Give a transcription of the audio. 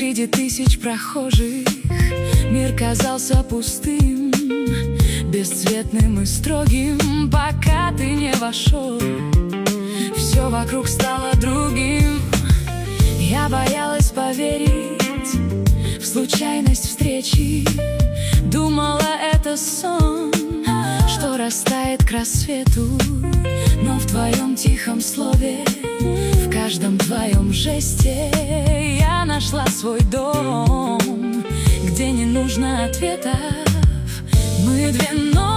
Среди тысяч прохожих мир казался пустым, бесцветным и строгим, пока ты не вошел. Все вокруг стало другим. Я боялась поверить в случайность встречи. Думала, это сон, что растает к рассвету. Но в твоем тихом слове, в каждом твоем жесте я нашла свой дом, где не нужно ответов. Мы две ноги